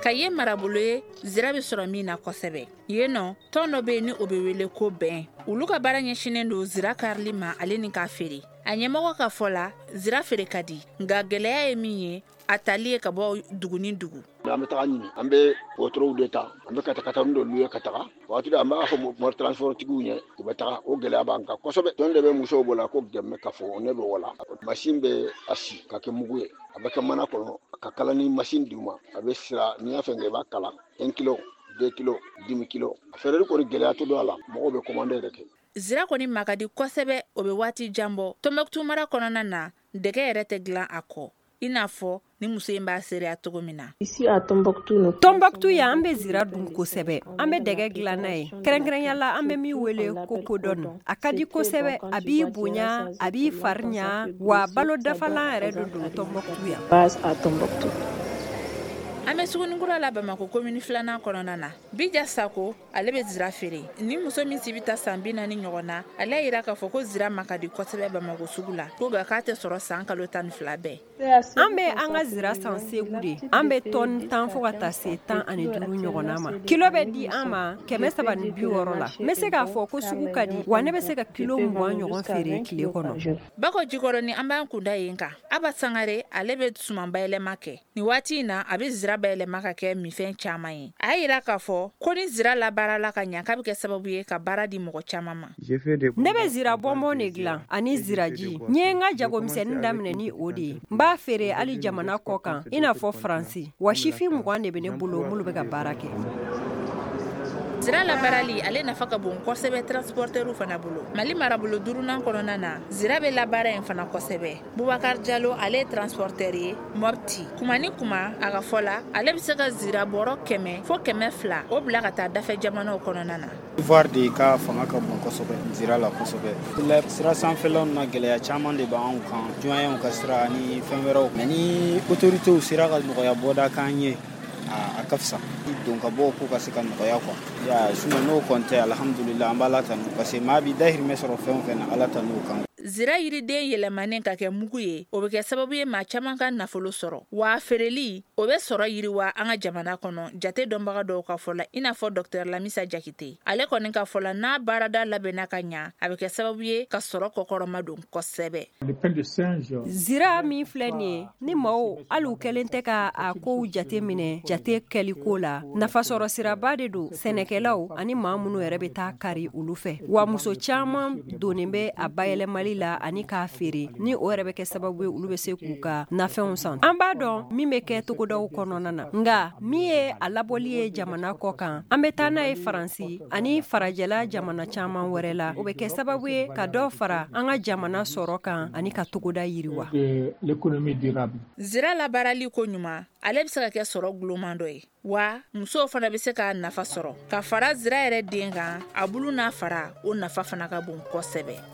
ka ye marabolo ye zira bɛ sɔrɔ min na kosɛbɛ. Yen nɔ tɔn dɔ bɛ yen ni o bɛ wele ko bɛn. Olu ka baara ɲɛsinnen don zira karili ma ale ni k'a feere. A ɲɛmɔgɔ ka fɔ la zira feere ka di nka gɛlɛya ye min ye a tali ye ka bɔ dugu ni dugu. An bɛ taga ɲini an bɛ wotorow de ta an bɛ kata min don ye ka taga waati an b'a fɔ mɔri transportigiw ɲɛ u bɛ taga o gɛlɛya b'an kan kosɛbɛ. Tɔn de bɛ musow bolo ko gɛmɛ ka fɔ ne bɛ wala machine bɛ a si ka kɛ mugu ye a bɛ kɛ mana kɔnɔ ka kala ni machine d'u ma a bɛ sira n'i y'a fɛ i b'a kala 1 kilo 2 kilo 10 kilo feereli kɔni gɛlɛya to don a la mɔgɔw bɛ commande yɛrɛ kɛ. Zira kɔni ma ka di kosɛbɛ o bɛ waati jan bɔ. Tɔnbɔkutu mara kɔnɔna na dɛgɛ yɛrɛ tɛ dilan a kɔ i n'a fɔ ni muso in b'a seereya cogo min na. Tɔnbɔkutu ya an bɛ zira dun kosɛbɛ an bɛ dɛgɛ dilan n'a ye kɛrɛnkɛrɛnya la an bɛ min wele ko kodɔn a ka di kosɛbɛ a b'i bonya a b'i farinya wa balo dafalan yɛrɛ don Tɔnbɔkutu ya. An bɛ Sugunikura la Bamako commune 2nan kɔnɔna na. Bija Sako ale bɛ zira feere. Ni muso min si bɛ taa san 40 ɲɔgɔn na ale yira k'a fɔ ko zira ma ka di kosɛbɛ Bamako sugu la ko nka k'a tɛ sɔrɔ san kalo 12 bɛɛ. An bɛ an ka zira san Segu de an bɛ tɔni 10 fo ka taa se 15 ɲɔgɔnna ma. Kilo bɛ di an ma 360 la. N bɛ se k'a fɔ ko sugu ka di wa ne bɛ se ka kilo 20 ɲɔgɔn feere tile kɔnɔ. Bako Jikɔrɔ ni an b'an kunda yen kan. Aba Sangare ale bɛ suman bayɛlɛma kɛ. Ni waati in na a bɛ zira bayɛlɛma ka kɛ mifɛn caman ye. A yira k'a fɔ ko ni zira labaarala ka ɲɛ k'a bɛ kɛ sababu ye ka baara di mɔgɔ caman ma. Ne bɛ zira bɔnbɔn de dilan ani ziraji. N ye n ka jagomisɛnnin daminɛ ni o de ye. N b'a feere hali jamana kɔ kan i n'a fɔ Faransi wa sifin 20 de bɛ ne bolo minnu bɛ ka baara kɛ. Zira labaarali ale nafa ka bon kosɛbɛ transporteurs fana bolo. Mali marabolo 5nan kɔnɔna na zira bɛ labaara in fana kosɛbɛ. Bubakar Jalo ale ye transporteur ye Mopti. Kuma ni kuma a ka fɔ la ale bɛ se ka zira bɔrɔ 100 fo 200 o bila ka taa dafɛ jamanaw kɔnɔna na. Ivoire de ka fanga ka bon kosɛbɛ zira la kosɛbɛ. Sira sanfɛlaw na gɛlɛya caman de b'an kan joɲɛw ka sira ni fɛn wɛrɛw mais ni autorités sira ka nɔgɔya bɔda kan ye a ka fisa donc ka bɔ ko ka se ka nɔgɔya quoi ya suma n'o kɔntɛ alhamdulillah an b'a la tanu parce que maa bi dahirimɛ sɔrɔ fɛn o fɛn na ala tanu kan. Zira yiriden yɛlɛmanen ka kɛ mugu ye o bɛ kɛ sababu ye maa caman ka nafolo sɔrɔ wa feereli o bɛ sɔrɔ yiriwa an ka jamana kɔnɔ jate dɔnbaga dɔw ka fɔ la i n'a fɔ Dr Lamisa Jakite ale kɔni ka fɔ la n'a baarada labɛnna ka ɲa a bɛ kɛ sababu ye ka sɔrɔ kɔkɔrɔma don kosɛbɛ. Zira min filɛ nin ye ni maaw hali u kɛlen tɛ ka a kow jate minɛ jate kɛliko la nafasɔrɔ siraba de don sɛnɛkɛlaw ani maa minnu yɛrɛ bɛ taa kari olu fɛ wa muso caman donnen bɛ a bayɛlɛmali la ani k'a feere ni o yɛrɛ bɛ kɛ sababu ye olu bɛ se k'u ka nafɛnw san. An b'a dɔn min bɛ kɛ togodaw kɔnɔna na nka min ye a labɔli ye jamana kɔ kan an bɛ taa n'a ye Faransi ani farajɛla jamana caman wɛrɛ la o bɛ kɛ sababu ye ka dɔ fara an ka jamana sɔrɔ kan ani ka togoda yiriwa. Zira labaarali ko ɲuman ale bɛ se ka kɛ sɔrɔ gulonman dɔ ye wa musow fana bɛ se ka nafa sɔrɔ ka fara zira yɛrɛ den kan a bulu n'a fara o nafa fana ka bon kosɛbɛ.